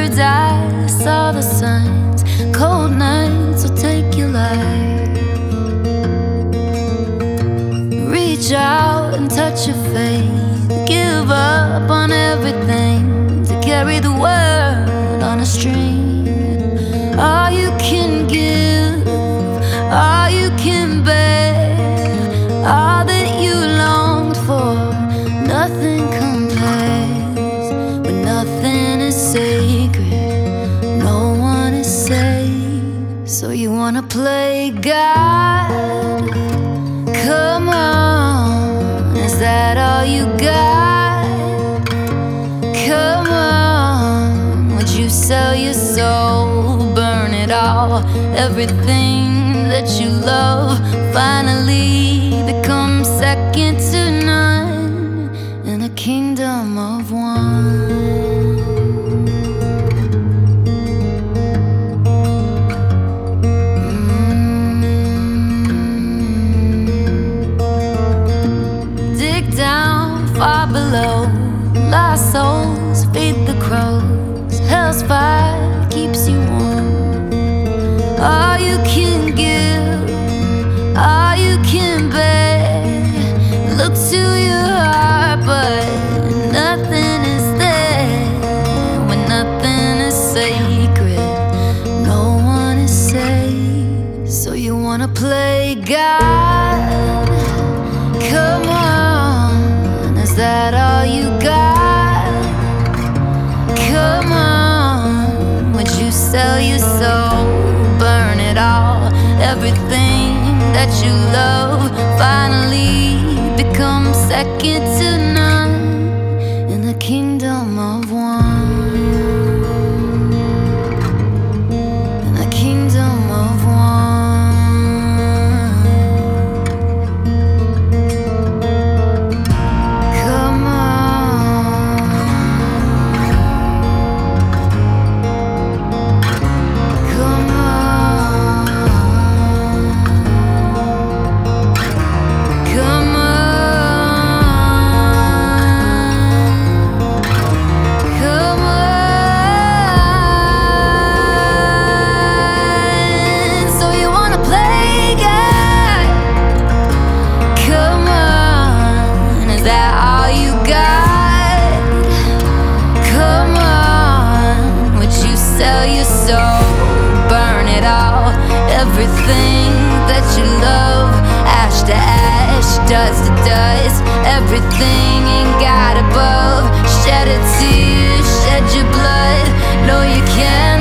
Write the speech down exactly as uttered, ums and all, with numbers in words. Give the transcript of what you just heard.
bird's eye saw the signs. Cold nights will take your life. Reach out and touch your faith. Give up on everything to carry the world on a string. All you can give, all you can bear, all that you longed for, nothing compares. When nothing is sacred, no one is safe. So you wanna play God? Come on, is that all you got? Come on, would you sell your soul, burn it all? Everything that you love finally becomes second to none in a kingdom of one. Far below, lost souls feed the crows. Hell's fire keeps you warm. All you can give, all you can bear. Look to your heart, but nothing is there. When nothing is sacred, no one is safe. So you wanna play God? Come on, is that all you got? Come on, would you sell your soul, burn it all? Everything that you love finally becomes second to none in the kingdom of one. In the kingdom of one. Sell your soul, burn it all. Everything that you love, ash to ash, dust to dust. Everything ain't got above. Shed a tear, shed your blood. No, you can't.